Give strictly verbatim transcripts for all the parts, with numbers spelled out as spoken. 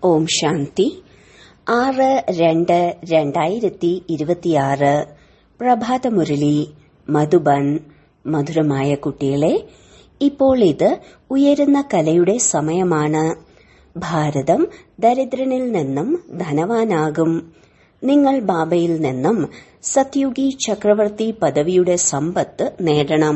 ഓം ശാന്തി. ആറ് രണ്ട് രണ്ടായിരത്തി ഇരുപത്തിയാറ് പ്രഭാതമുരളി മധുബൻ. മധുരമായ കുട്ടികളെ, ഇപ്പോൾ ഇത് ഉയരുന്ന കലയുടെ സമയമാണ്. ഭാരതം ദരിദ്രനിൽ നിന്നും ധനവാനാകും. നിങ്ങൾ ബാബയിൽ നിന്നും സത്യുഗി ചക്രവർത്തി പദവിയുടെ സമ്പത്ത് നേടണം.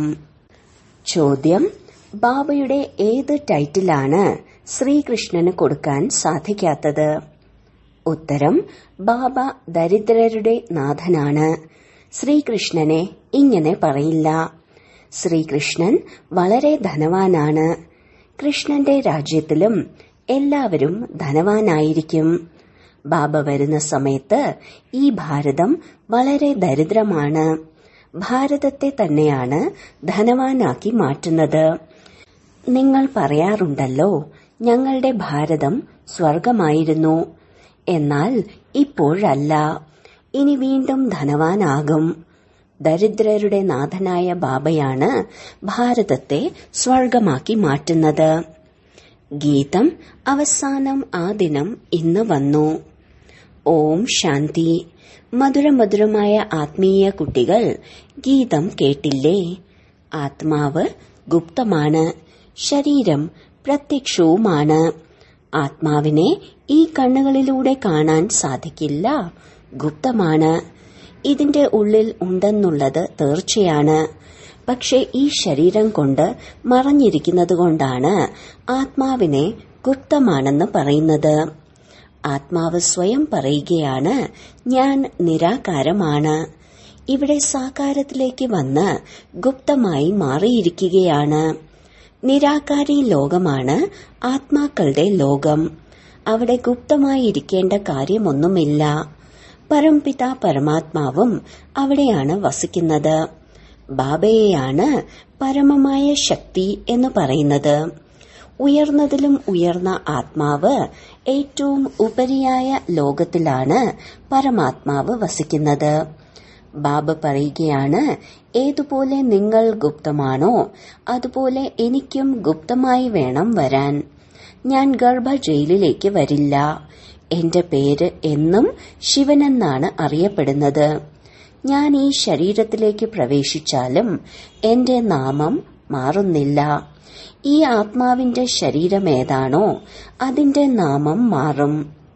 ചോദ്യം: ബാബയുടെ ഏത് ടൈറ്റിലാണ് ശ്രീകൃഷ്ണന് കൊടുക്കാൻ സാധിക്കാത്തത്? ഉത്തരം: ബാബ ദരിദ്രരുടെ നാഥനാണ്. ശ്രീകൃഷ്ണനെ ഇങ്ങനെ പറയില്ല. ശ്രീകൃഷ്ണൻ വളരെ ധനവാനാണ്. കൃഷ്ണന്റെ രാജ്യത്തിലും എല്ലാവരും ധനവാനായിരിക്കും. ബാബ വരുന്ന സമയത്ത് ഈ ഭാരതം വളരെ ദരിദ്രമാണ്. ഭാരതത്തെ തന്നെയാണ് ധനവാനാക്കി മാറ്റുന്നത്. നിങ്ങൾ പറയാറുണ്ടല്ലോ, ഞങ്ങളുടെ ഭാരതം സ്വർഗമായിരുന്നു. എന്നാൽ ഇപ്പോഴല്ല, ഇനി വീണ്ടും ധനവാനാകും. ദരിദ്രരുടെ നാഥനായ ബാബയാണ് ഭാരതത്തെ സ്വർഗമാക്കി മാറ്റുന്നത്. ഗീതം അവസാനം ആ ദിനം ഇന്ന് വന്നു. ഓം ശാന്തി. മധുരമധുരമായ ആത്മീയ കുട്ടികൾ, ഗീതം കേട്ടില്ലേ? ആത്മാവ് ഗുപ്തമാണ്, ശരീരം പ്രത്യക്ഷവുമാണ്. ആത്മാവിനെ ഈ കണ്ണുകളിലൂടെ കാണാൻ സാധിക്കില്ല, ഗുപ്തമാണ്. ഇതിന്റെ ഉള്ളിൽ ഉണ്ടെന്നുള്ളത് തീർച്ചയാണ്. പക്ഷെ ഈ ശരീരം കൊണ്ട് മറഞ്ഞിരിക്കുന്നതുകൊണ്ടാണ് ആത്മാവിനെ ഗുപ്തമാണെന്ന് പറയുന്നത്. ആത്മാവ് സ്വയം പറയുകയാണ്, ഞാൻ നിരാകാരമാണ്. ഇവിടെ സാകാരത്തിലേക്ക് വന്ന് ഗുപ്തമായി മാറിയിരിക്കുകയാണ്. നിരാകാരി ലോകമാണ് ആത്മാക്കളുടെ ലോകം. അവിടെ ഗുപ്തമായിരിക്കേണ്ട കാര്യമൊന്നുമില്ല. പരംപിത പരമാത്മാവും അവിടെയാണ് വസിക്കുന്നത്. ബാബയെയാണ് പരമമായ ശക്തി എന്ന് പറയുന്നത്. ഉയർന്നതിലും ഉയർന്ന ആത്മാവ് ഏറ്റവും ഉപരിയായ ലോകത്തിലാണ് പരമാത്മാവ് വസിക്കുന്നത്. ബാബ പറയുകയാണ്, ഏതുപോലെ നിങ്ങൾ ഗുപ്തമാണോ അതുപോലെ എനിക്കും ഗുപ്തമായി വേണം വരാൻ. ഞാൻ ഗർഭ ജയിലിലേക്ക് വരില്ല. എന്റെ പേര് എന്നും ശിവനെന്നാണ് അറിയപ്പെടുന്നത്. ഞാൻ ഈ ശരീരത്തിലേക്ക് പ്രവേശിച്ചാലും എന്റെ നാമം മാറുന്നില്ല. ഈ ആത്മാവിന്റെ ശരീരം ഏതാണോ അതിന്റെ നാമം മാറും.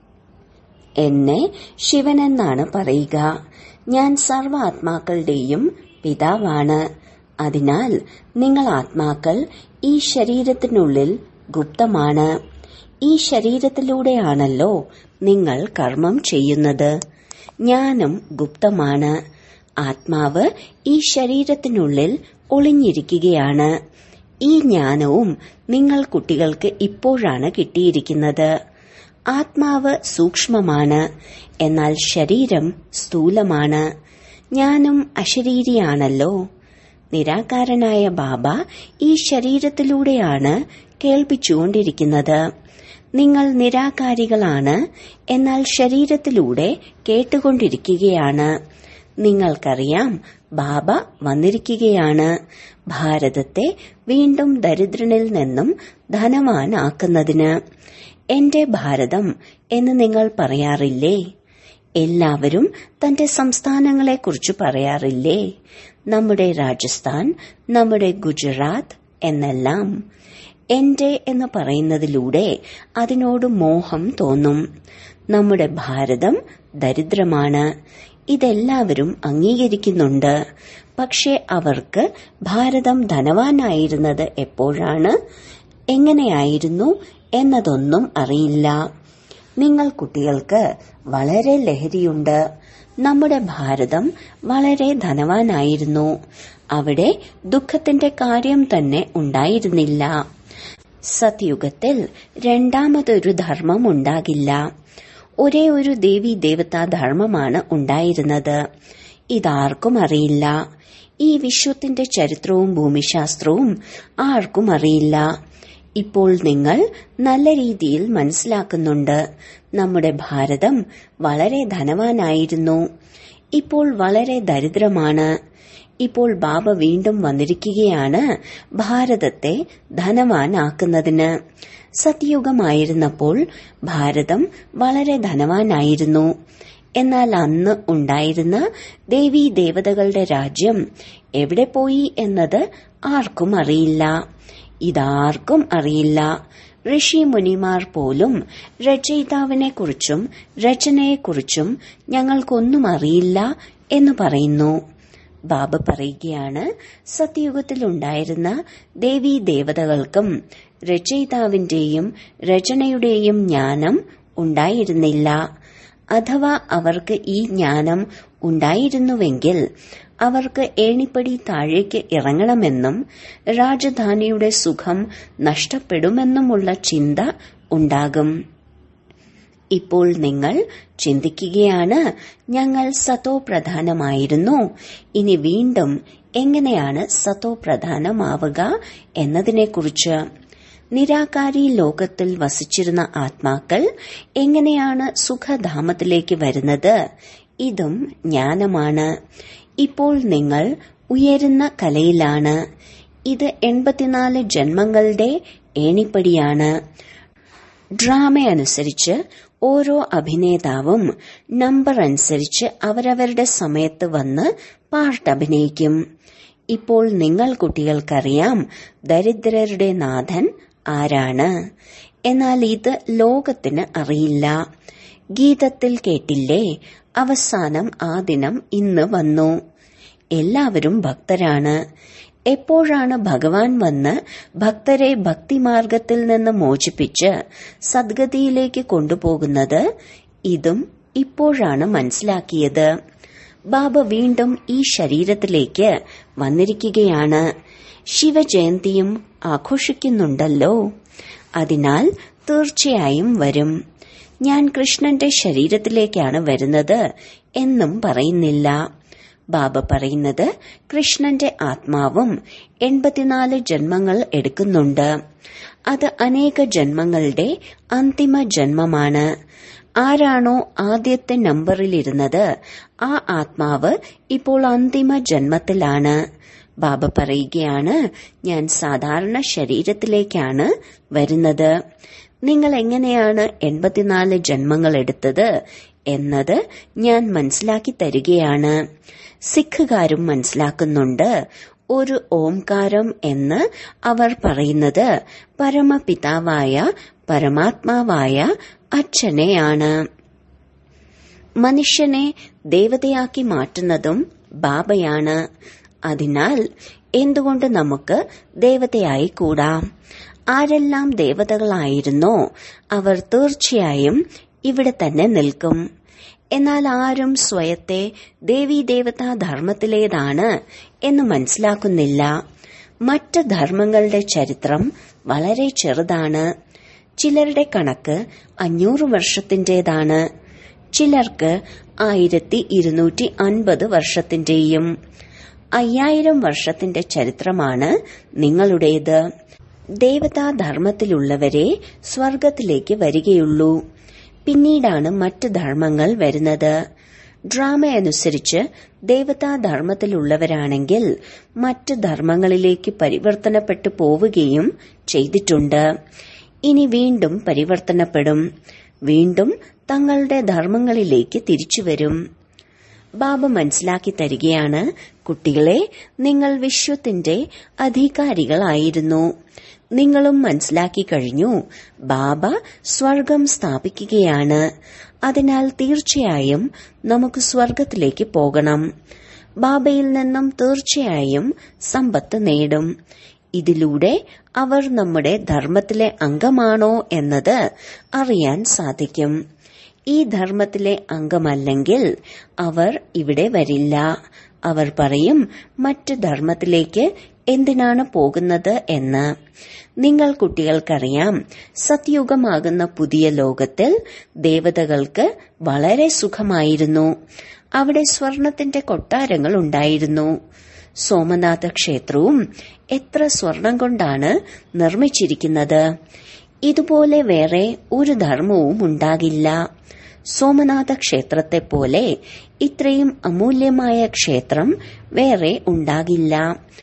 എന്നെ ശിവനെന്നാണ് പറയുക. ഞാൻ സർവ്വ ആത്മാക്കളുടെയും പിതാവാണ്. അതിനാൽ നിങ്ങൾ ആത്മാക്കൾ ഈ ശരീരത്തിനുള്ളിൽ ഗുപ്തമാണ്. ഈ ശരീരത്തിലൂടെയാണല്ലോ നിങ്ങൾ കർമ്മം ചെയ്യുന്നത്. ജ്ഞാനം ഗുപ്തമാണ്. ആത്മാവ് ഈ ശരീരത്തിനുള്ളിൽ ഒളിഞ്ഞിരിക്കുകയാണ്. ഈ ജ്ഞാനവും നിങ്ങൾ കുട്ടികൾക്ക് ഇപ്പോഴാണ് കിട്ടിയിരിക്കുന്നത്. ആത്മാവ് സൂക്ഷ്മമാണ്, എന്നാൽ ശരീരം സ്ഥൂലമാണ്. ജ്ഞാനം അശരീരിയാണല്ലോ. നിരാകാരനായ ബാബ ഈ ശരീരത്തിലൂടെയാണ് കേൾപ്പിച്ചുകൊണ്ടിരിക്കുന്നത്. നിങ്ങൾ നിരാകാരികളാണ്, എന്നാൽ ശരീരത്തിലൂടെ കേട്ടുകൊണ്ടിരിക്കുകയാണ്. നിങ്ങൾക്കറിയാം, ബാബ വന്നിരിക്കുകയാണ് ഭാരതത്തെ വീണ്ടും ദരിദ്രനിൽ നിന്നും ധനവാനാക്കുന്നതിന്. എന്റെ ഭാരതം എന്ന് നിങ്ങൾ പറയാറില്ലേ? എല്ലാവരും തന്റെ സംസ്ഥാനങ്ങളെക്കുറിച്ച് പറയാറില്ലേ? നമ്മുടെ രാജസ്ഥാൻ, നമ്മുടെ ഗുജറാത്ത് എന്നെല്ലാം. എന്റെ എന്ന് പറയുന്നതിലൂടെ അതിനോട് മോഹം തോന്നും. നമ്മുടെ ഭാരതം ദരിദ്രമാണ്. ഇതെല്ലാവരും അംഗീകരിക്കുന്നുണ്ട്. പക്ഷെ അവർക്ക് ഭാരതം ധനവാനായിരുന്നത് എപ്പോഴാണ്, എങ്ങനെയായിരുന്നു എന്നതൊന്നും അറിയില്ല. നിങ്ങൾ കുട്ടികൾക്ക് വളരെ ലഹരിയുണ്ട്. നമ്മുടെ ഭാരതം വളരെ ധനവാനായിരുന്നു. അവിടെ ദുഃഖത്തിന്റെ കാര്യം തന്നെ ഉണ്ടായിരുന്നില്ല. സത്യുഗത്തിൽ രണ്ടാമതൊരു ധർമ്മം ഉണ്ടാകില്ല. ഒരേ ഒരു ദേവി ദേവതാ ധർമ്മമാണ് ഉണ്ടായിരുന്നത്. ഇതാർക്കും അറിയില്ല. ഈ വിശ്വത്തിന്റെ ചരിത്രവും ഭൂമിശാസ്ത്രവും ആർക്കും അറിയില്ല. ഇപ്പോൾ നിങ്ങൾ നല്ല രീതിയിൽ മനസ്സിലാക്കുന്നുണ്ട്. നമ്മുടെ ഭാരതം വളരെ ധനവാനായിരുന്നു. ഇപ്പോൾ വളരെ ദരിദ്രമാണ്. ഇപ്പോൾ ബാബ വീണ്ടും വന്നിരിക്കുകയാണ് ഭാരതത്തെ ധനവാനാക്കുന്നതിന്. സത്യയുഗമായിരുന്നപ്പോൾ ഭാരതം വളരെ ധനവാനായിരുന്നു. എന്നാൽ അന്ന് ഉണ്ടായിരുന്ന ദേവീ ദേവതകളുടെ രാജ്യം എവിടെ പോയി എന്നത് ആർക്കും അറിയില്ല. ഇതാർക്കും അറിയില്ല. ഋഷി മുനിമാർ പോലും രചയിതാവിനെക്കുറിച്ചും രചനയെക്കുറിച്ചും ഞങ്ങൾക്കൊന്നും അറിയില്ല എന്ന് പറയുന്നു. ബാബ പറയുകയാണ്, സത്യയുഗത്തിലുണ്ടായിരുന്ന ദേവീ ദേവതകൾക്കും രചയിതാവിന്റെയും രചനയുടെയും ജ്ഞാനം ഉണ്ടായിരുന്നില്ല. അഥവാ അവർക്ക് ഈ ജ്ഞാനം ഉണ്ടായിരുന്നുവെങ്കിൽ അവർക്ക് ഏണിപ്പടി താഴേക്ക് ഇറങ്ങണമെന്നും രാജധാനിയുടെ സുഖം നഷ്ടപ്പെടുമെന്നുമുള്ള ചിന്ത ഉണ്ടാകും. ഇപ്പോൾ നിങ്ങൾ ചിന്തിക്കുകയാണ്, ഞങ്ങൾ സതോ പ്രധാനമായിരുന്നു, ഇനി വീണ്ടും എങ്ങനെയാണ് സതോ പ്രധാനമാവുക എന്നതിനെക്കുറിച്ച്. നിരാകാരി ലോകത്തിൽ വസിച്ചിരുന്ന ആത്മാക്കൾ എങ്ങനെയാണ് സുഖധാമത്തിലേക്ക് വരുന്നത്? ഇതും ജ്ഞാനമാണ്. ഇപ്പോൾ നിങ്ങൾ ഉയരുന്ന കലയിലാണ്. ഇത് എൺപത്തിനാല് ജന്മങ്ങളുടെ ഏണിപ്പടിയാണ്. ഡ്രാമയനുസരിച്ച് ഓരോ അഭിനേതാവും നമ്പർ അനുസരിച്ച് അവരവരുടെ സമയത്ത് വന്ന് പാർട്ട് അഭിനയിക്കും. ഇപ്പോൾ നിങ്ങൾ കുട്ടികൾക്കറിയാം ദരിദ്രരുടെ നാഥൻ ആരാണ്. എന്നാൽ ഇത് ലോകത്തിന് അറിയില്ല. ഗീതത്തിൽ കേട്ടില്ലേ, അവസാനം ആ ദിനം ഇന്ന് വന്നു. എല്ലാവരും ഭക്തരാണ്. എപ്പോഴാണ് ഭഗവാൻ വന്ന് ഭക്തരെ ഭക്തിമാർഗത്തിൽ നിന്ന് മോചിപ്പിച്ച് സദ്ഗതിയിലേക്ക് കൊണ്ടുപോകുന്നത്? ഇതും ഇപ്പോഴാണ് മനസ്സിലാക്കിയത്. ബാബ വീണ്ടും ഈ ശരീരത്തിലേക്ക് വന്നിരിക്കുകയാണ്. ശിവജയന്തിയും ആഘോഷിക്കുന്നുണ്ടല്ലോ. അതിനാൽ തീർച്ചയായും വരും. ഞാൻ കൃഷ്ണന്റെ ശരീരത്തിലേക്കാണ് വരുന്നത് എന്നും പറയുന്നില്ല. ബാബ പറയുന്നത് കൃഷ്ണന്റെ ആത്മാവും എൺപത്തിനാല് ജന്മങ്ങൾ എടുക്കുന്നുണ്ട്. അത് അനേക ജന്മങ്ങളുടെ അന്തിമ ജന്മമാണ്. ആരാണോ ആദ്യത്തെ നമ്പറിലിരുന്നത് ആ ആത്മാവ് ഇപ്പോൾ അന്തിമ ജന്മത്തിലാണ്. ബാബ പറയുകയാണ്, ഞാൻ സാധാരണ ശരീരത്തിലേക്കാണ് വരുന്നത്. നിങ്ങൾ എങ്ങനെയാണ് എൺപത്തിനാല് ജന്മങ്ങൾ എടുത്തത് എന്നത് ഞാൻ മനസ്സിലാക്കി തരികയാണ്. സിഖുകാരും മനസ്സിലാക്കുന്നുണ്ട്. ഒരു ഓംകാരം എന്ന് അവർ പറയുന്നത് പരമപിതാവായ പരമാത്മാവായ അച്ഛനെയാണ്. മനുഷ്യനെ ദേവതയാക്കി മാറ്റുന്നതും ബാബയാണ്. അതിനാൽ എന്തുകൊണ്ട് നമുക്ക് ദേവതയായി കൂടാം? ആരെല്ലാം ദേവതകളായിരുന്നോ അവർ തീർച്ചയായും ഇവിടെ തന്നെ നിൽക്കും. എന്നാൽ ആരും സ്വയത്തെ ദേവീദേവതാ ധർമ്മത്തിലേതാണ് എന്ന് മനസ്സിലാക്കുന്നില്ല. മറ്റ് ധർമ്മങ്ങളുടെ ചരിത്രം വളരെ ചെറുതാണ്. ചിലരുടെ കണക്ക് അഞ്ഞൂറ് വർഷത്തിന്റേതാണ്, ചിലർക്ക് ആയിരത്തി ഇരുന്നൂറ്റി അൻപത് വർഷത്തിന്റെയും. അയ്യായിരം വർഷത്തിന്റെ ചരിത്രമാണ് നിങ്ങളുടേത്. ദേവതാധർമ്മത്തിലുള്ളവരെ സ്വർഗത്തിലേക്ക് വരികയുള്ളൂ. പിന്നീടാണ് മറ്റ് ധർമ്മങ്ങൾ വരുന്നത്. ഡ്രാമയനുസരിച്ച് ദേവതാധർമ്മത്തിലുള്ളവരാണെങ്കിൽ മറ്റ് ധർമ്മങ്ങളിലേക്ക് പരിവർത്തനപ്പെട്ടു പോവുകയും ചെയ്തിട്ടുണ്ട്. ഇനി വീണ്ടും പരിവർത്തനപ്പെടും. വീണ്ടും തങ്ങളുടെ ധർമ്മങ്ങളിലേക്ക് തിരിച്ചുവരും. ബാബ മനസ്സിലാക്കി തരികയാണ്, കുട്ടികളെ, നിങ്ങൾ വിശ്വത്തിന്റെ അധികാരികളായിരുന്നു. നിങ്ങളും മനസ്സിലാക്കി കഴിഞ്ഞു. ബാബ സ്വർഗം സ്ഥാപിക്കുകയാണ്. അതിനാൽ തീർച്ചയായും നമുക്ക് സ്വർഗത്തിലേക്ക് പോകണം. ബാബയിൽ നിന്നും തീർച്ചയായും സമ്പത്ത് നേടും. ഇതിലൂടെ അവർ നമ്മുടെ ധർമ്മത്തിലെ അംഗമാണോ എന്നത് അറിയാൻ സാധിക്കും. ഈ ധർമ്മത്തിലെ അംഗമല്ലെങ്കിൽ അവർ ഇവിടെ വരില്ല. അവർ പറയും, മറ്റ് ധർമ്മത്തിലേക്ക് എന്തിനാണ് പോകുന്നത് എന്ന്. നിങ്ങൾ കുട്ടികൾക്കറിയാം, സത്യുഗമാകുന്ന പുതിയ ലോകത്തിൽ ദേവതകൾക്ക് വളരെ സുഖമായിരുന്നു. അവിടെ സ്വർണത്തിന്റെ കൊട്ടാരങ്ങൾ ഉണ്ടായിരുന്നു. സോമനാഥ ക്ഷേത്രവും എത്ര സ്വർണം കൊണ്ടാണ് നിർമ്മിച്ചിരിക്കുന്നത്. ഇതുപോലെ വേറെ ഒരു ധർമ്മവും ഉണ്ടാകില്ല. സോമനാഥ ക്ഷേത്രത്തെ പോലെ ഇത്രയും അമൂല്യമായ ക്ഷേത്രം വേറെ ഉണ്ടാകില്ല.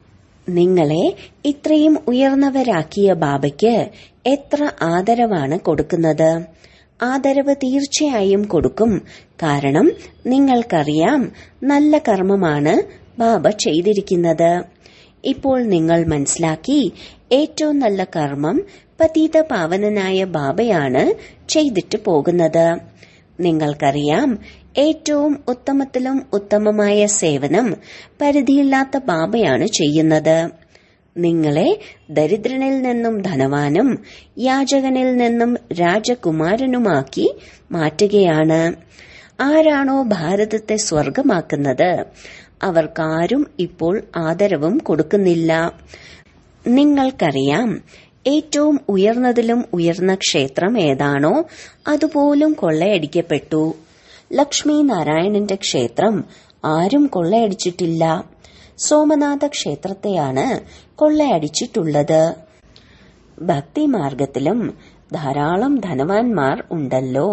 നിങ്ങളെ ഇത്രയും ഉയർന്നവരാക്കിയ ബാബയ്ക്ക് എത്ര ആദരവാണ് കൊടുക്കുന്നത്? ആദരവ് തീർച്ചയായും കൊടുക്കും. കാരണം നിങ്ങൾക്കറിയാം നല്ല കർമ്മമാണ് ബാബ ചെയ്തിരിക്കുന്നത്. ഇപ്പോൾ നിങ്ങൾ മനസ്സിലാക്കി, ഏറ്റവും നല്ല കർമ്മം പതിത പാവനനായ ബാബയാണ് ചെയ്തിട്ട് പോകുന്നത്. നിങ്ങൾക്കറിയാം, ഏറ്റവും ഉത്തമത്തിലും ഉത്തമമായ സേവനം പരിധിയില്ലാത്ത ബാബയാണ് ചെയ്യുന്നത്. നിങ്ങളെ ദരിദ്രനിൽ നിന്നും ധനവാനും യാചകനിൽ നിന്നും രാജകുമാരനുമാക്കി മാറ്റുകയാണ്. ആരാണോ ഭാരതത്തെ സ്വർഗമാക്കുന്നത് അവർക്കാരും ഇപ്പോൾ ആദരവും കൊടുക്കുന്നില്ല. നിങ്ങൾക്കറിയാം, ഏറ്റവും ഉയർന്നതിലും ഉയർന്ന ക്ഷേത്രം ഏതാണോ അതുപോലും കൊള്ളയടിക്കപ്പെട്ടു. ലക്ഷ്മി നാരായണന്റെ ക്ഷേത്രം ആരും കൊള്ളയടിച്ചിട്ടില്ല. സോമനാഥ ക്ഷേത്രത്തെയാണ് കൊള്ളയടിച്ചിട്ടുള്ളത്. ഭക്തിമാർഗത്തിലും ധാരാളം ധനവാന്മാർ ഉണ്ടല്ലോ.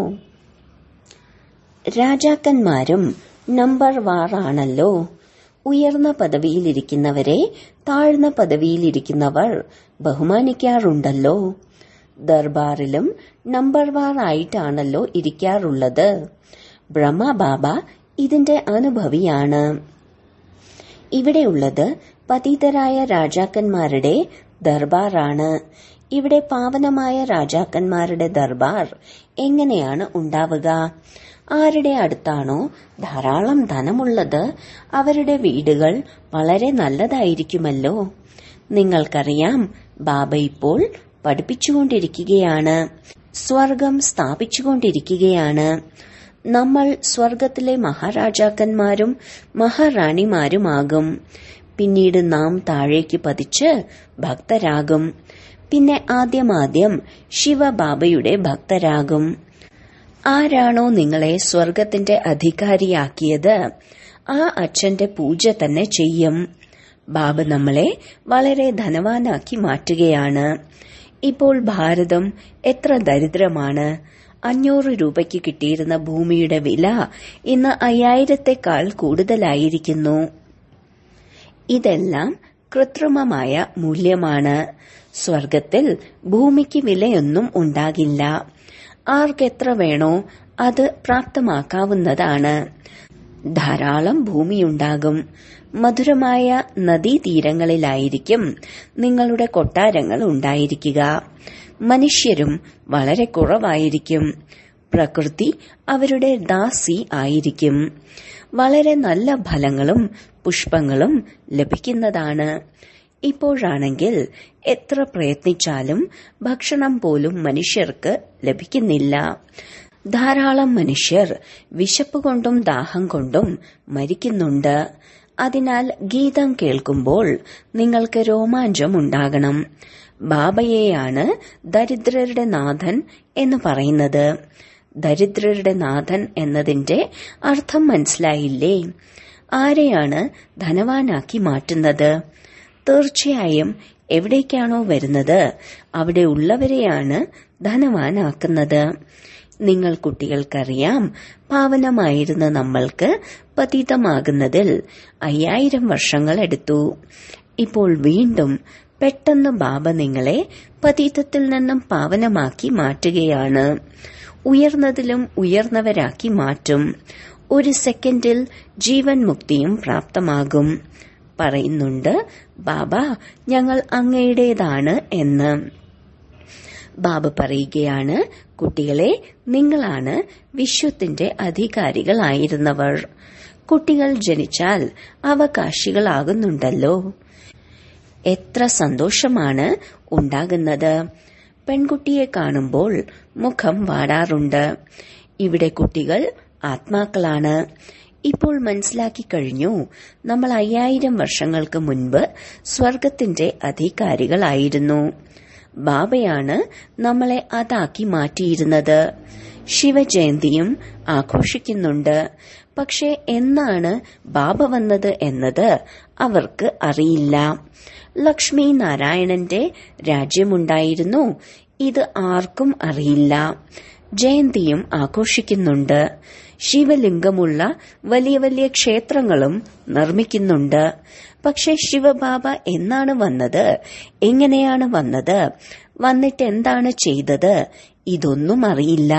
രാജാക്കന്മാരും നമ്പർ വാറാണല്ലോ. ഉയർന്ന പദവിയിലിരിക്കുന്നവരെ താഴ്ന്ന പദവിയിലിരിക്കുന്നവർ ബഹുമാനിക്കാറുണ്ടല്ലോ. ദർബാറിലും നമ്പർ വാർ ആയിട്ടാണല്ലോ ഇരിക്കാറുള്ളത്. ബ്രഹ്മബാബ ഇതിന്റെ അനുഭവിയാണ്. ഇവിടെയുള്ളത് പതിതരായ രാജാക്കന്മാരുടെ ദർബാറാണ്. ഇവിടെ പാവനമായ രാജാക്കന്മാരുടെ ദർബാർ എങ്ങനെയാണ് ഉണ്ടാവുക? ആരുടെ അടുത്താണോ ധാരാളം ധനമുള്ളത് അവരുടെ വീടുകൾ വളരെ നല്ലതായിരിക്കുമല്ലോ. നിങ്ങൾക്കറിയാം, ബാബ ഇപ്പോൾ പഠിപ്പിച്ചുകൊണ്ടിരിക്കുകയാണ്, സ്വർഗം സ്ഥാപിച്ചുകൊണ്ടിരിക്കുകയാണ്. നമ്മൾ സ്വർഗത്തിലെ മഹാരാജാക്കന്മാരും മഹാറാണിമാരുമാകും. പിന്നീട് നാം താഴേക്ക് പതിച്ച് ഭക്തരാകും. പിന്നെ ആദ്യമാദ്യം ശിവബാബയുടെ ഭക്തരാകും. ആരാണോ നിങ്ങളെ സ്വർഗത്തിന്റെ അധികാരിയാക്കിയത് ആ അച്ഛന്റെ പൂജ തന്നെ ചെയ്യും. ബാബ നമ്മളെ വളരെ ധനവാനാക്കി മാറ്റുകയാണ്. ഇപ്പോൾ ഭാരതം എത്ര ദരിദ്രമാണ്. അഞ്ഞൂറ് രൂപയ്ക്ക് കിട്ടിയിരുന്ന ഭൂമിയുടെ വില ഇന്ന് അയ്യായിരത്തെക്കാൾ കൂടുതലായിരിക്കുന്നു. ഇതെല്ലാം കൃത്രിമമായ മൂല്യമാണ്. സ്വർഗത്തിൽ ഭൂമിക്ക് വിലയൊന്നും ഉണ്ടാകില്ല. ആർക്കെത്ര വേണോ അത് പ്രാപ്തമാക്കാവുന്നതാണ്. ധാരാളം ഭൂമിയുണ്ടാകും. മധുരമായ നദീതീരങ്ങളിലായിരിക്കും നിങ്ങളുടെ കൊട്ടാരങ്ങൾ ഉണ്ടായിരിക്കുക. മനുഷ്യരും വളരെ കുറവായിരിക്കും. പ്രകൃതി അവരുടെ ദാസി ആയിരിക്കും. വളരെ നല്ല ഫലങ്ങളും പുഷ്പങ്ങളും ലഭിക്കുന്നതാണ്. ഇപ്പോഴാണെങ്കിൽ എത്ര പ്രയത്നിച്ചാലും ഭക്ഷണം പോലും മനുഷ്യർക്ക് ലഭിക്കുന്നില്ല. ധാരാളം മനുഷ്യർ വിശപ്പ് കൊണ്ടും ദാഹം കൊണ്ടും മരിക്കുന്നുണ്ട്. അതിനാൽ ഗീതം കേൾക്കുമ്പോൾ നിങ്ങൾക്ക് രോമാഞ്ചം ഉണ്ടാകണം. ബാബയെയാണ് ദരിദ്രരുടെ നാഥൻ എന്ന് പറയുന്നത്. ദരിദ്രരുടെ നാഥൻ എന്നതിന്റെ അർത്ഥം മനസ്സിലായില്ലേ? ആരെയാണ് ധനവാനാക്കി മാറ്റുന്നത്? തീർച്ചയായും എവിടേക്കാണോ വരുന്നത് അവിടെ ഉള്ളവരെയാണ് ധനവാനാക്കുന്നത്. നിങ്ങൾ കുട്ടികൾക്കറിയാം, പാവനമായിരുന്ന നമ്മൾക്ക് പതിതമാകുന്നതിൽ അയ്യായിരം വർഷങ്ങൾ എടുത്തു. ഇപ്പോൾ വീണ്ടും പെട്ടെന്ന് ബാബ നിങ്ങളെ പതിതത്തിൽ നിന്നും പാവനമാക്കി മാറ്റുകയാണ്. ഉയർന്നതിലും ഉയർന്നവരാക്കി മാറ്റും. ഒരു സെക്കൻഡിൽ ജീവൻ മുക്തിയും പ്രാപ്തമാകും. പറയുന്നുണ്ട്, ബാബ ഞങ്ങൾ അങ്ങയുടേതാണ് എന്ന്. ബാബ പറയുകയാണ്, കുട്ടികളെ, നിങ്ങളാണ് വിശ്വത്തിന്റെ അധികാരികളായിരുന്നവർ. കുട്ടികൾ ജനിച്ചാൽ അവകാശികളാകുന്നുണ്ടല്ലോ. എത്ര സന്തോഷമാണ് ഉണ്ടാകുന്നത്. പെൺകുട്ടിയെ കാണുമ്പോൾ മുഖം വാടാറുണ്ട്. ഇവിടെ കുട്ടികൾ ആത്മാക്കളാണ്. ഇപ്പോൾ മനസ്സിലാക്കി കഴിഞ്ഞു, നമ്മൾ അയ്യായിരം വർഷങ്ങൾക്ക് മുൻപ് സ്വർഗത്തിന്റെ അധികാരികളായിരുന്നു. ബാബയാണ് നമ്മളെ അതാക്കി മാറ്റിയിരുന്നത്. ശിവജയന്തിയും ആഘോഷിക്കുന്നുണ്ട്. പക്ഷെ എന്നാണ് ബാബ വന്നത് എന്നത് അവർക്ക് അറിയില്ല. ലക്ഷ്മി നാരായണന്റെ രാജ്യമുണ്ടായിരുന്നു. ഇത് ആർക്കും അറിയില്ല. ജയന്തിയും ആഘോഷിക്കുന്നുണ്ട്. ശിവലിംഗമുള്ള വലിയ വലിയ ക്ഷേത്രങ്ങളും നിർമ്മിക്കുന്നുണ്ട്. പക്ഷെ ശിവബാബ എന്നാണ് വന്നത്, എങ്ങനെയാണ് വന്നത്, വന്നിട്ട് എന്താണ് ചെയ്തത്, ഇതൊന്നും അറിയില്ല.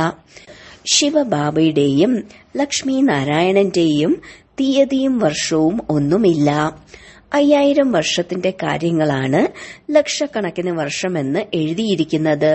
ശിവബാബയുടെയും ലക്ഷ്മി നാരായണന്റെയും തീയതിയും വർഷവും ഒന്നുമില്ല. അയ്യായിരം വർഷത്തിന്റെ കാര്യങ്ങളാണ് ലക്ഷക്കണക്കിന് വർഷമെന്ന് എഴുതിയിരിക്കുന്നത്.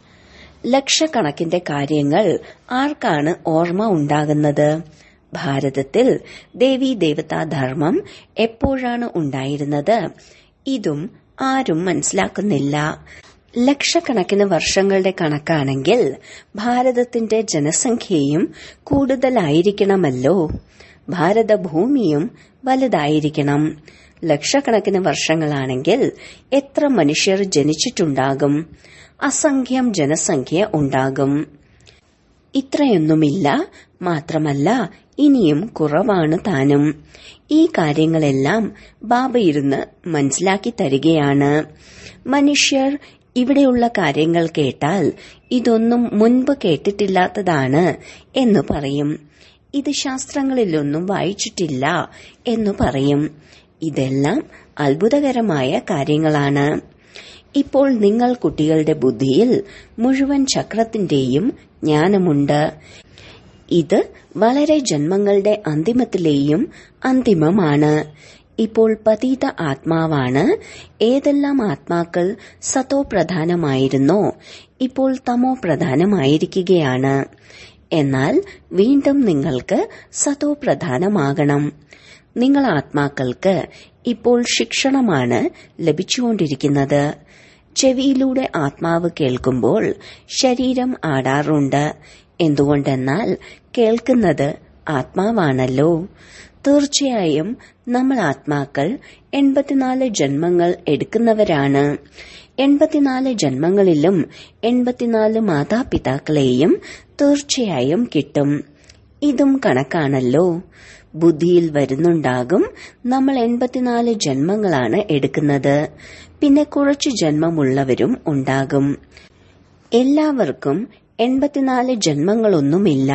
ലക്ഷക്കണക്കിന്റെ കാര്യങ്ങൾ ആർക്കാണ് ഓർമ്മ ഉണ്ടാകുന്നത്? ഭാരതത്തിൽ ദേവീ ദേവതാ ധർമ്മം എപ്പോഴാണ് ഉണ്ടായിരുന്നത്? ഇതും ആരും മനസ്സിലാക്കുന്നില്ല. ലക്ഷക്കണക്കിന് വർഷങ്ങളുടെ കണക്കാണെങ്കിൽ ഭാരതത്തിന്റെ ജനസംഖ്യയും കൂടുതലായിരിക്കണമല്ലോ. ഭാരതഭൂമിയും വലുതായിരിക്കണം. ലക്ഷക്കണക്കിന് വർഷങ്ങളാണെങ്കിൽ എത്ര മനുഷ്യർ ജനിച്ചിട്ടുണ്ടാകും? അസംഖ്യം ജനസംഖ്യ ഉണ്ടാകും. ഇത്രയൊന്നുമില്ല. മാത്രമല്ല ഇനിയും കുറവാണ് താനും. ഈ കാര്യങ്ങളെല്ലാം ബാബ ഇരുന്ന് മനസ്സിലാക്കി തരികയാണ്. മനുഷ്യർ ഇവിടെയുള്ള കാര്യങ്ങൾ കേട്ടാൽ ഇതൊന്നും മുൻപ് കേട്ടിട്ടില്ലാത്തതാണ് എന്ന് പറയും. ഇത് ശാസ്ത്രങ്ങളിലൊന്നും വായിച്ചിട്ടില്ല എന്നു പറയും. ഇതെല്ലാം അത്ഭുതകരമായ കാര്യങ്ങളാണ്. ഇപ്പോൾ നിങ്ങൾ കുട്ടികളുടെ ബുദ്ധിയിൽ മുഴുവൻ ചക്രത്തിന്റെയും ജ്ഞാനമുണ്ട്. ഇത് വളരെ ജന്മങ്ങളുടെ അന്തിമത്തിലെയും അന്തിമമാണ്. ഇപ്പോൾ പതീത ആത്മാവാണ്. ഏതെല്ലാം ആത്മാക്കൾ സതോ പ്രധാനമായിരുന്നോ ഇപ്പോൾ തമോ പ്രധാനമായിരിക്കുകയാണ്. എന്നാൽ വീണ്ടും നിങ്ങൾക്ക് സതോ പ്രധാനമാകണം. നിങ്ങൾ ആത്മാക്കൾക്ക് ഇപ്പോൾ ശിക്ഷണമാണ് ലഭിച്ചുകൊണ്ടിരിക്കുന്നത്. ചെവിയിലൂടെ ആത്മാവ് കേൾക്കുമ്പോൾ ശരീരം ആടാറുണ്ട്. എന്തുകൊണ്ടെന്നാൽ കേൾക്കുന്നത് ആത്മാവാണല്ലോ. തീർച്ചയായും നമ്മൾ ആത്മാക്കൾ എൺപത്തിനാല് ജന്മങ്ങൾ എടുക്കുന്നവരാണ്. എൺപത്തിനാല് ജന്മങ്ങളിലും എൺപത്തിനാല് മാതാപിതാക്കളെയും തീർച്ചയായും കിട്ടും. ഇതും കണക്കാണല്ലോ. ബുദ്ധിയിൽ വരുന്നുണ്ടാകും നമ്മൾ എൺപത്തിനാല് ജന്മങ്ങളാണ് എടുക്കുന്നത്. പിന്നെ കുറച്ചു ജന്മമുള്ളവരും ഉണ്ടാകും. എല്ലാവർക്കും എൺപത്തിനാല് ജന്മങ്ങളൊന്നുമില്ല.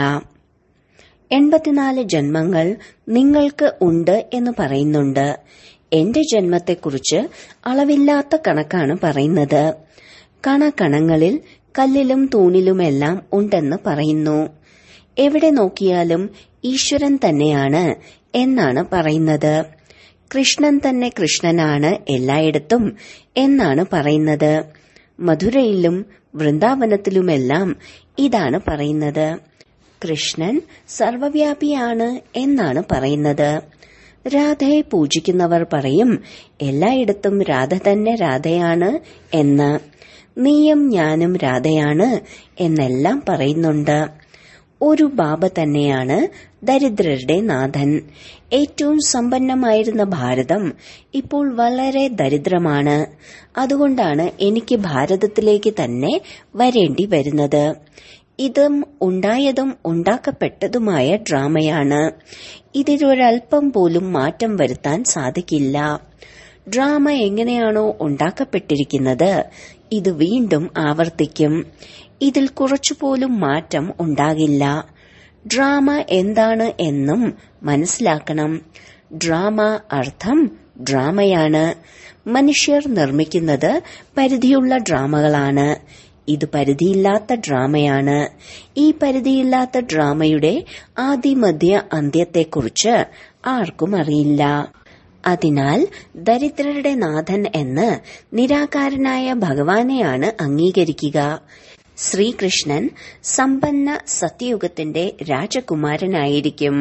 എൺപത്തിനാല് ജന്മങ്ങൾ നിങ്ങൾക്ക് ഉണ്ട് എന്ന് പറയുന്നുണ്ട്. എന്റെ ജന്മത്തെക്കുറിച്ച് അളവില്ലാത്ത കണക്കാണ് പറയുന്നത്. കണക്കണങ്ങളിൽ കല്ലിലും തൂണിലുമെല്ലാം ഉണ്ടെന്ന് പറയുന്നു. എവിടെ നോക്കിയാലും ഈശ്വരൻ തന്നെയാണ് എന്നാണ് പറയുന്നത്. കൃഷ്ണൻ തന്നെ കൃഷ്ണനാണ് എല്ലായിടത്തും എന്നാണ് പറയുന്നത്. മധുരയിലും വൃന്ദാവനത്തിലുമെല്ലാം ഇതാണ് പറയുന്നത്. കൃഷ്ണൻ സർവവ്യാപിയാണ് എന്നാണ് പറയുന്നത്. രാധയെ പൂജിക്കുന്നവർ പറയും എല്ലായിടത്തും രാധ തന്നെ രാധയാണ് എന്ന്. നീയും ഞാനും രാധയാണ് എന്നെല്ലാം പറയുന്നുണ്ട്. ഒരു ബാബ തന്നെയാണ് ദരിദ്രരുടെ നാഥൻ. ഏറ്റവും സമ്പന്നമായിരുന്ന ഭാരതം ഇപ്പോൾ വളരെ ദരിദ്രമാണ്. അതുകൊണ്ടാണ് എനിക്ക് ഭാരതത്തിലേക്ക് തന്നെ വരേണ്ടി വരുന്നത്. ഇതും ഉണ്ടായതും ഉണ്ടാക്കപ്പെട്ടതുമായ ഡ്രാമയാണ്. ഇതിലൊരൽപ്പം പോലും മാറ്റം വരുത്താൻ സാധിക്കില്ല. ഡ്രാമ എങ്ങനെയാണോ ഉണ്ടാക്കപ്പെട്ടിരിക്കുന്നത് ഇത് വീണ്ടും ആവർത്തിക്കും. ഇതിൽ കുറച്ചുപോലും മാറ്റം ഉണ്ടാകില്ല. ഡ്രാമ എന്താണ് എന്നും മനസ്സിലാക്കണം. ഡ്രാമ അർത്ഥം ഡ്രാമയാണ്. മനുഷ്യർ നിർമ്മിക്കുന്നത് പരിധിയുള്ള ഡ്രാമകളാണ്. ഇത് പരിധിയില്ലാത്ത ഡ്രാമയാണ്. ഈ പരിധിയില്ലാത്ത ഡ്രാമയുടെ ആദിമധ്യ അന്ത്യത്തെക്കുറിച്ച് ആർക്കും അറിയില്ല. അതിനാൽ ദരിദ്രരുടെ നാഥൻ എന്ന് നിരാകാരനായ ഭഗവാനെയാണ് അംഗീകരിക്കുക. ശ്രീകൃഷ്ണൻ സമ്പന്ന സത്യയുഗത്തിന്റെ രാജകുമാരനായിരിക്കും.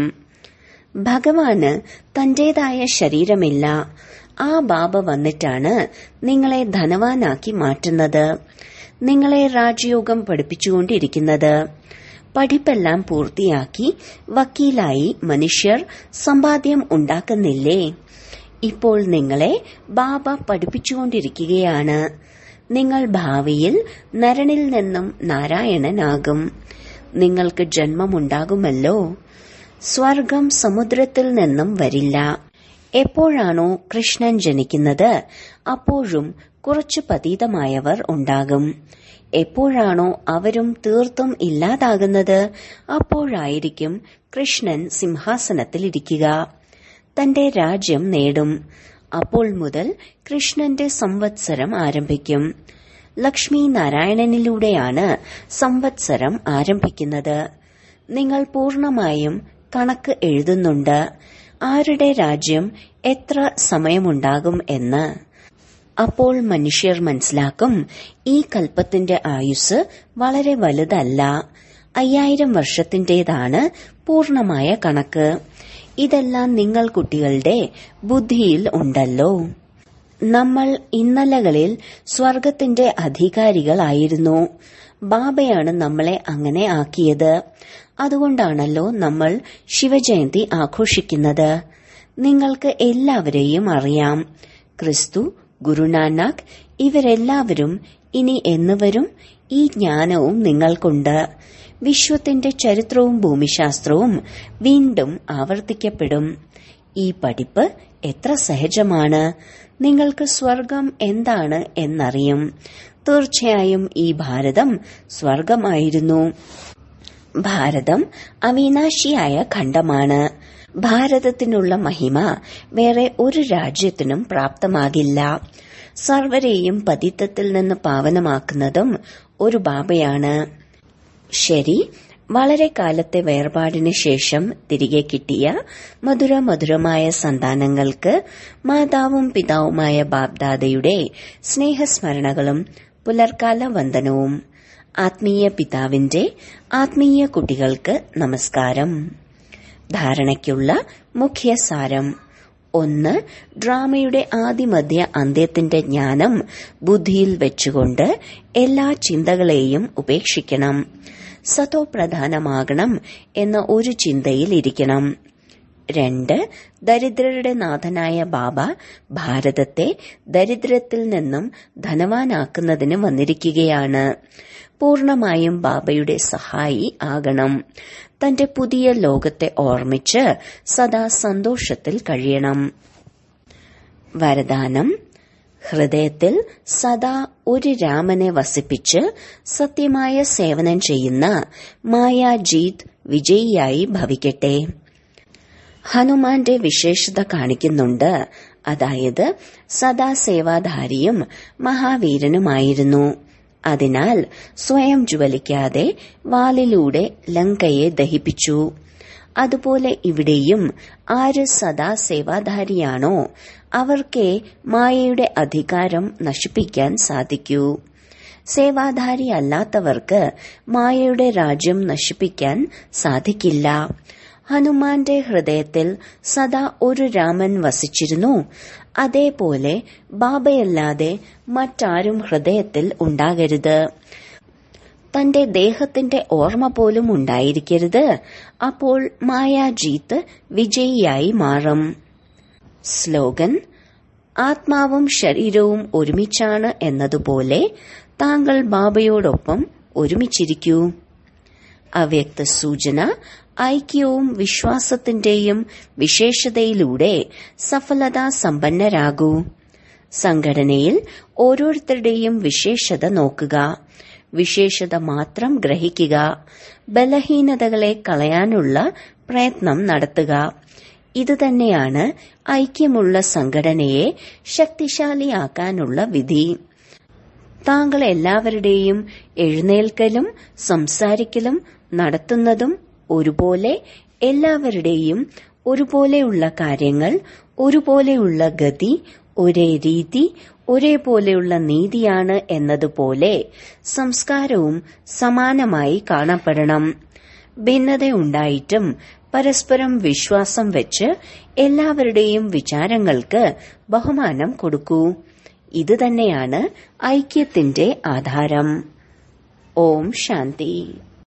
ഭഗവാന് തന്റേതായ ശരീരമില്ല. ആ ബാബ വന്നിട്ടാണ് നിങ്ങളെ ധനവാനാക്കി മാറ്റുന്നത്, നിങ്ങളെ രാജയോഗം പഠിപ്പിച്ചുകൊണ്ടിരിക്കുന്നത്. പഠിപ്പെല്ലാം പൂർത്തിയാക്കി വക്കീലായി മനുഷ്യർ സമ്പാദ്യം ഉണ്ടാക്കുന്നില്ലേ? ഇപ്പോൾ നിങ്ങളെ ബാബ പഠിപ്പിച്ചുകൊണ്ടിരിക്കുകയാണ്. നിങ്ങൾ ഭാവിയിൽ നരനിൽ നിന്നും നാരായണനാകും. നിങ്ങൾക്ക് ജന്മമുണ്ടാകുമല്ലോ. സ്വർഗം സമുദ്രത്തിൽ നിന്നും വരില്ല. എപ്പോഴാണോ കൃഷ്ണൻ ജനിക്കുന്നത് അപ്പോഴും കുറച്ചു പതീതമായവർ ഉണ്ടാകും. എപ്പോഴാണോ അവരും തീർത്തും ഇല്ലാതാകുന്നത്, അപ്പോഴായിരിക്കും കൃഷ്ണൻ സിംഹാസനത്തിലിരിക്കുക, തന്റെ രാജ്യം നേടും. അപ്പോൾ മുതൽ കൃഷ്ണന്റെ സംവത്സരം ആരംഭിക്കും. ലക്ഷ്മി നാരായണനിലൂടെയാണ് സംവത്സരം ആരംഭിക്കുന്നത്. നിങ്ങൾ പൂർണമായും കണക്ക് എഴുതുന്നുണ്ട്, ആരുടെ രാജ്യം എത്ര സമയമുണ്ടാകും എന്ന്. അപ്പോൾ മനുഷ്യർ മനസ്സിലാക്കും, ഈ കൽപ്പത്തിന്റെ ആയുസ് വളരെ വലുതല്ല, അയ്യായിരം വർഷത്തിന്റേതാണ് പൂർണമായ കണക്ക്. ഇതെല്ലാം നിങ്ങൾ കുട്ടികളുടെ ബുദ്ധിയിൽ ഉണ്ടല്ലോ. നമ്മൾ ഇന്നലകളിൽ സ്വർഗത്തിന്റെ അധികാരികളായിരുന്നു. ബാബയാണ് നമ്മളെ അങ്ങനെ ആക്കിയത്. അതുകൊണ്ടാണല്ലോ നമ്മൾ ശിവജയന്തി ആഘോഷിക്കുന്നത്. നിങ്ങൾക്ക് എല്ലാവരെയും അറിയാം. ക്രിസ്തു, ഗുരുനാനാക്ക് ഇവരെല്ലാവരും ഇനി എന്നുവരും ഈ ജ്ഞാനവും നിങ്ങൾക്കുണ്ട്. വിശ്വത്തിന്റെ ചരിത്രവും ഭൂമിശാസ്ത്രവും വീണ്ടും ആവർത്തിക്കപ്പെടും. ഈ പഠിപ്പ് എത്ര സഹജമാണ്. നിങ്ങൾക്ക് സ്വർഗം എന്താണ് എന്നറിയും. തീർച്ചയായും ഈ ഭാരതം സ്വർഗമായിരുന്നു. ഭാരതം അവിനാശിയായ ഖണ്ഡമാണ്. ഭാരതത്തിനുള്ള മഹിമ വേറെ ഒരു രാജ്യത്തിനും പ്രാപ്തമാകില്ല. സർവരെയും പതിത്തത്തിൽ നിന്ന് പാവനമാക്കുന്നതും ഒരു ബാബയാണ്. ശരി, വളരെ കാലത്തെ വേർപാടിന് ശേഷം തിരികെ കിട്ടിയ മധുര മധുരമായ സന്താനങ്ങൾക്ക് മാതാവും പിതാവുമായ ബാബ്ദാദയുടെ സ്നേഹസ്മരണകളും പുലർക്കാല വന്ദനവും. ആത്മീയ പിതാവിന്റെ ആത്മീയ കുട്ടികൾക്ക് നമസ്കാരം. ധാരണയ്ക്കുള്ള മുഖ്യസാരം: ഒന്ന്, ഡ്രാമയുടെ ആദിമധ്യ അന്ത്യത്തിന്റെ ജ്ഞാനം ബുദ്ധിയിൽ വെച്ചുകൊണ്ട് എല്ലാ ചിന്തകളെയും ഉപേക്ഷിക്കണം. സതോ പ്രധാനമാകണം എന്ന ഒരു ചിന്തയിൽ ഇരിക്കണം. രണ്ട്, ദരിദ്രരുടെ നാഥനായ ബാബ ഭാരതത്തെ ദരിദ്രത്തിൽ നിന്നും ധനവാനാക്കുന്നതിന് വന്നിരിക്കുകയാണ്. പൂർണമായും ബാബയുടെ സഹായി ആകണം. തന്റെ പുതിയ ലോകത്തെ ഓർമ്മിച്ച് സദാ സന്തോഷത്തിൽ കഴിയണം. വരദാനം: ഹൃദയത്തിൽ സദാ ഒരു രാമനെ വസിപ്പിച്ച് സത്യമായ സേവനം ചെയ്യുന്ന മായാജീത് വിജയിയായി ഭവിക്കട്ടെ. ഹനുമാന്റെ വിശേഷത കാണിക്കുന്നുണ്ട്. അതായത് സദാ സേവാധാരിയും മഹാവീരനുമായിരുന്നു. അതിനാൽ സ്വയം ജ്വലിക്കാതെ വാലിലൂടെ ലങ്കയെ ദഹിപ്പിച്ചു. അതുപോലെ ഇവിടെയും ആര് സദാ സേവാധാരിയാണോ അവർക്കേ മായയുടെ അധികാരം നശിപ്പിക്കാൻ സാധിക്കൂ. സേവാധാരി അല്ലാത്തവർക്ക് മായയുടെ രാജ്യം നശിപ്പിക്കാൻ സാധിക്കില്ല. ഹനുമാന്റെ ഹൃദയത്തിൽ സദാ ഒരു രാമൻ വസിച്ചിരുന്നു. അതേപോലെ ബാബയല്ലാതെ മറ്റാരും ഹൃദയത്തിൽ ഉണ്ടാകരുത്. തന്റെ ദേഹത്തിന്റെ ഓർമ്മ പോലും ഉണ്ടായിരിക്കരുത്. അപ്പോൾ മായാജീത്ത് വിജയിയായി മാറും. സ്ലോഗൻ: ആത്മാവും ശരീരവും ഒരുമിച്ചാണ് എന്നതുപോലെ താങ്കൾ ബാബയോടൊപ്പം ഒരുമിച്ചിരിക്കൂ. അവ്യക്ത സൂചന: ഐക്യവും വിശ്വാസത്തിന്റെയും വിശേഷതയിലൂടെ സഫലതാ സമ്പന്നരാകൂ. സംഘടനയിൽ ഓരോരുത്തരുടെയും വിശേഷത നോക്കുക. വിശേഷത മാത്രം ഗ്രഹിക്കുക. ബലഹീനതകളെ കളയാനുള്ള പ്രയത്നം നടത്തുക. ഇതുതന്നെയാണ് ഐക്യമുള്ള സംഘടനയെ ശക്തിശാലിയാക്കാനുള്ള വിധി. താങ്കൾ എല്ലാവരുടെയും എഴുന്നേൽക്കലും സംസാരിക്കലും നടത്തുന്നതും ഒരുപോലെ, എല്ലാവരുടെയും ഒരുപോലെയുള്ള കാര്യങ്ങൾ, ഒരുപോലെയുള്ള ഗതി, ഒരേ രീതി, ഒരേപോലെയുള്ള നീതിയാണ് എന്നതുപോലെ സംസ്കാരവും സമാനമായി കാണപ്പെടണം. ഭിന്നതയുണ്ടായിട്ടും പരസ്പരം വിശ്വാസം വെച്ച് എല്ലാവരുടെയും വിചാരങ്ങൾക്ക് ബഹുമാനം കൊടുക്കൂ. ഇതുതന്നെയാണ് ഐക്യത്തിന്റെ ആധാരം. ഓം ശാന്തി.